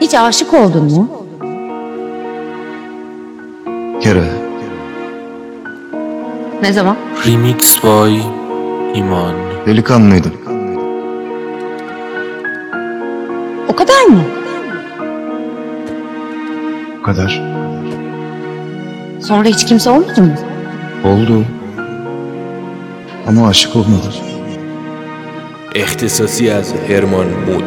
hiç aşık oldun mu? Kere. Ne zaman? Remix by İman. Delikanlıydım. O kadar mı? Bu kadar. Sonra hiç kimse olmadı mı? Oldu. Ama aşık olmadım. اختصاصی از هرمان بود.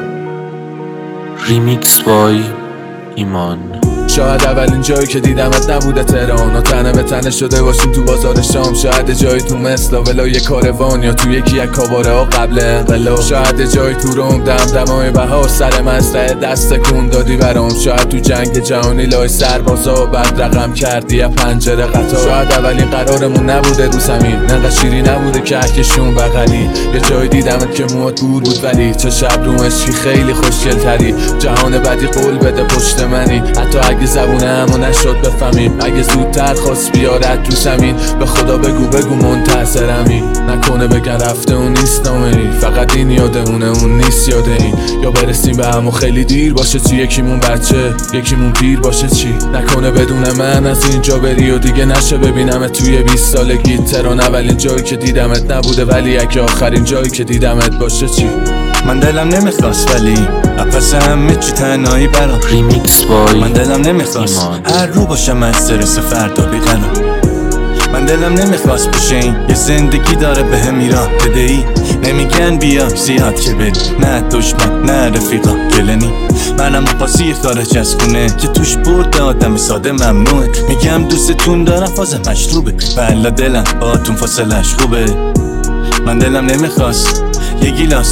Remix by İman. شاید اولین جایی که دیدمت نبوده تهران و تنه به تنه شده باشیم تو بازار شام. شاید جایی تو مثلا ولای کاروان یا تو یکی از کاباره ها قبل انقلاب. شاید جایی تو روم دمدمای بها سر مسئله دست کون دادی برام. شاید تو جنگ جهانی لای سربازا بعد رقم کردی از پنجره قطار. شاید اولین قرارمون نبوده رو زمین، انقدر شیری نبوده کهکشون بغلی. یه جایی دیدمت که موات دور بود ولی چه شب رو مشکی خیلی خوشگل تری. جهان بدی قول بده پشت منی، حتی اگه زبونه همو نشد بفهمیم. اگه زودتر خواست بیارد تو زمین، به خدا بگو منتظرمی. نکنه بگن رفته اون نیست نامری، فقط این یادمونه اون نیست یاد این. یا برسیم به همو خیلی دیر باشه، چی یکیمون بچه یکیمون پیر باشه. چی نکنه بدون من از اینجا بری و دیگه نشه ببینمت توی 20 سالگی. تهران اولین جایی که دیدمت نبوده ولی اگه آخرین جایی که دیدمت باشه. چی من دلم نمیخواست ولی پس همه چی تنهایی برام. Remix by من دلم نمیخواست هر رو باشم استرس فردا بیقرار. من دلم نمیخواست بشه این یه زندگی داره به هم ایران بدهی. نمیگن بیا زیاد که بری، نه دشمن نه رفیقا گلنی. منم پاسی خارج از خونه که توش برد آدم ساده ممنوعه. میگم دوستتون دارم فاز مشروبه، بلا دلم باتون فاصلش خوبه. من دلم نمیخواست یه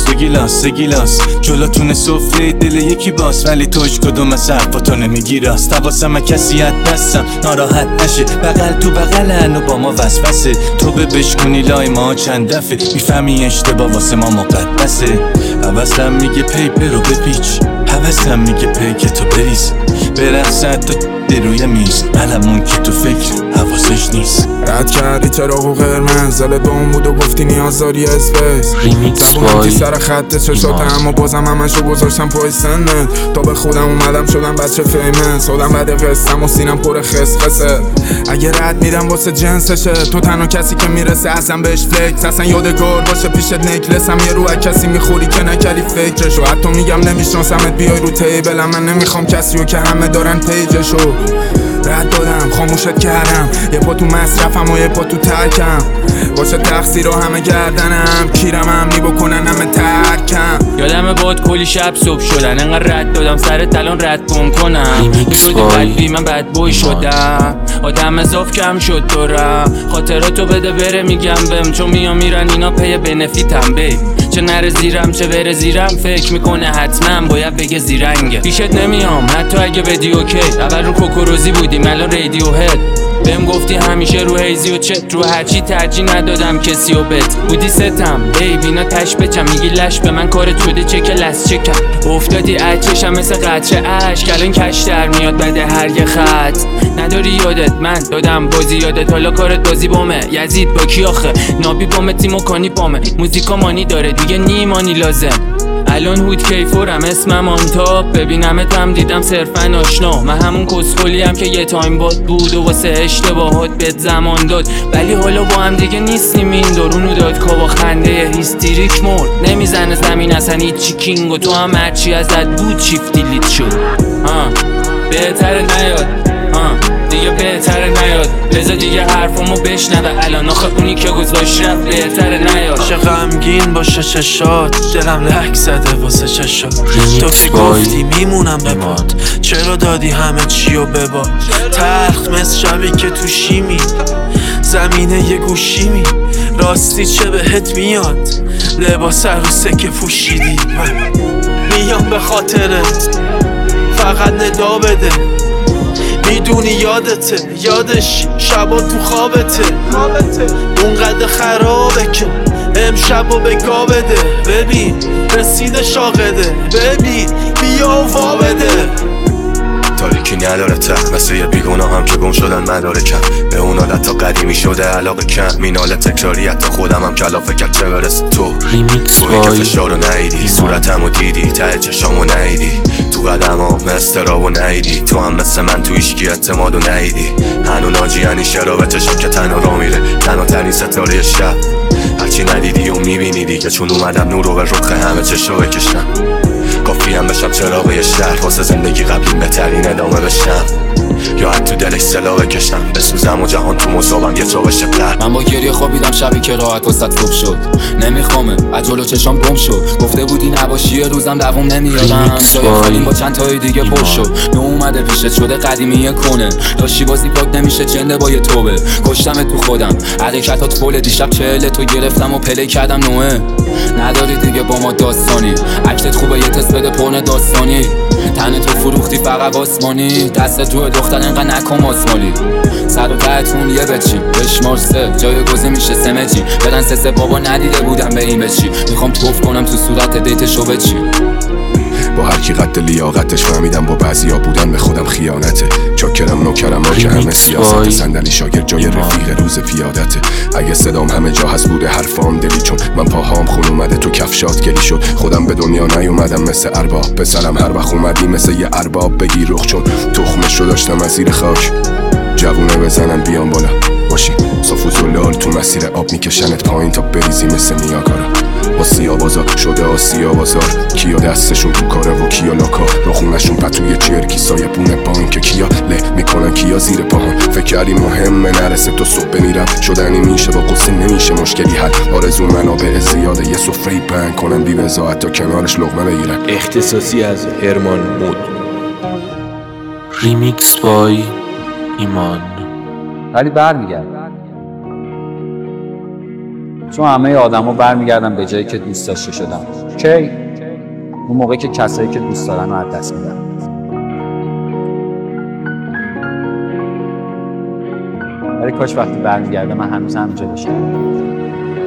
گیلاس جلوتون سفره دل یکی باز، ولی توش کدوم از حرفاتو نمیگی راست. حواسم کسی از دستم ناراحت نشه، بغل تو بغلن و با ما وسوسه. تو بشکنی لای ما چند دفعه میفهمی اشتباه واسه ما مقدسه. حواسم میگه پیپر رو بپیچ، حواسم میگه پیک تو بریز، برقصد تو روی میز. علمون که تو فکر حواسش نیست. رد کردی چراغ و قرمز، دل دوم بود و گفتی نیاز داری اسپیس. زبونم سر خط چشاته اما بازم همشو گذاشتم پای سنت. تا به خودم اومدم شدم بچه فیمس، آدم بد قسطم و سینم پر خسخسه. اگه رد میدم واسه جنسشه، تو تنها کسی که میرسه اصلا بهش فلکس. اصلا یادگار باشه پیشت نکلسم، یه رو از کسی میخوری که نکردی فکرشو. حتی میگم نمیشناسمت بیای رو تیبلم، من نمیخوام کسیو که همه دارن پیجشو. رد دادم خاموشت کردم، یه پا تو مصرفم و یه پا تو ترکم. باشه تقصیر رو همه گردنم، کیرم امنی بکنن همه ترکم. یادم باد کلی شب صبح شدن، انقدر رد دادم سرت الان رد کنم. میشدی بدبی من بدبوی شدم، آدم اضاف کم شد دورم. خاطراتو بده بره میگم بهم، چون میام میرن اینا پی بنفیتم. بی چه نره زیرم چه بره زیرم، فکر میکنه حتما باید بگه زیرنگه. پیشت نمیام حتی اگه بدی اوکی، اول رو کوکوروزی بودیم الان رادیو هد. بهم گفتی همیشه رو هیزی و چت، رو هرچی ترجیح ندادم کسی و بت. بودی ستم بیبینا تش بچم، میگی لش به من کارت شده چک لس چکم. افتادی اچشم مثل قطره عشق، الان کش در میاد بده هر یه خط. نداری یادت من دادم بازی یادت، حالا کارت بازی بامه. یزید با کی آخه نابی بامه تیمو کانی بامه. موزیکا مانی داره دیگه نیمانی لازم. الان هود کیفورم اسمم آنتاب، ببینمت هم دیدم صرفا آشنا. من همون کسخولیم که یه تایم بود و واسه اشتباهات بهت زمان داد، ولی حالا با هم دیگه نیستیم. این درونو داد کابا خنده هیستریک مرد، نمیزنه زمین اصلا هیچی کینگ. و تو هم هرچی ازت بود شیفتی لیت شد. بهتره نیاد دیگه، بهتره نیاد. بذار دیگه حرفمو بشنوه الان، آخه اونی که گذاشت رفت بهتره نیاد. چه غمگین باشه چشات، دلم لک زده واسه چشات. تو که گفتی میمونم بباد، چرا دادی همه چیو بباد. تلخ مثل شبی که تو شیمی، زمینه یه گوشیمی. راستی چه بهت میاد لباس عروسه که پوشیدی. من میام به خاطرت فقط ندا بده، میدونی یادته یادش شبا تو خوابته. اونقدر خرابه که امشب و بگا بده. ببین رسیده شاقده، ببین بیا وا بده. تاریکی نداره ته مثل یه بیگناه هم که گم شدن مدارکم. به اون حالت تا قدیمی شده علاقه کم، مینال تکراری حتی خودم هم کلافه کرد چه برسه تو. توی که فشارو نهیدی، صورتمو دیدی ته چشامو نهیدی. تو قدم مثل را و نیدی، تو هم مثل من تو ایشکی اعتماد و نیدی. هنو ناجی یعنی شرابه چشم که تنها را میره، تنها ترین ستاره شب. هرچی ندیدی و میبینی دیگه، چون اومدم نور رو به رخ همه چش رو بکشم. کافی هم بشم چراغ شهر، واسه زندگی قبلی بهترین ادامه بشم. یا حتی تو دلش سلا بکشم، بسوزم و جهان تو مصابم یه جا بشه قلب. من با گریه خوابیدم شبی که راحت واسط خوب شد. نمیخوامه از جلو چشام گم شد. گفته بودی نباشی یه روزم دووم نمیارم. جای خالیم با چند تای دیگه پر شد. نو اومده پیشت شده قدیمی کنه. داشتی بازی پاک نمیشه جنده با یه توبه. کشتم تو خودم حرکتات فول، دیشب 40 تو گرفتم و پلی کردم نوه. نداری دیگه با ما داستانی، اکتت خوبه یه تست بده پرن داستانی. تن تو فروختی فقط آسمانی، دست تو دختر اینقدر نکن ماسمالی. سر و تهتون یه بچی بشمار 3 جای گوزه میشه سمجی. بدن سه بابا ندیده بودم به این بچی. میخوام توف کنم تو صورت دیتشو بچی. با هر کی قد لیاقتش فهمیدم با بعضیا بودن به خودم خیانته. چاکرم نوکرم ما که همه سیاست، صندلی شاگرد جای رفیق روز پیادته. اگه صدام همه جا هست بوده حرفام دلی، چون من پاهام خون اومده تو کفشات گلی شد. خودم به دنیا نیومدم مثل ارباب، پسرم هر وقت اومدی مثل یه ارباب بگی رخ، چون تخمش رو داشتم از زیر خاک. جوونه بزنن بیان بالا باشی، صاف و زلال تو مسیر آب میکشنت پایین تا بریزی مثل نیاگارا. با سیابازا شده آسیا بازار، کیا دستشون تو کاره و کیا لاکا. رو خونشون پتوی چرکی سایه بونه بانک، کیا له میکنن کیا زیر پاهان. فکر کردی مهمه نرسه تا صبح بمیرم، شدنی میشه با قصه نمیشه مشکلی حل. آرزو منابع زیاده یه سفره بند کنم بی وضاحت تا کنارش لقمه بگیرم. اختصاصی از هرمان مود. ریمیکس بای ایمان. ولی برمیگرد، چون همه آدم ها برمیگردن به جایی که دوست داشته شدن. کی؟ اون موقع که کسایی که دوست دارن رو از دست میدن. ولی کاش وقتی برمیگرده من هنوز همینجا باشم.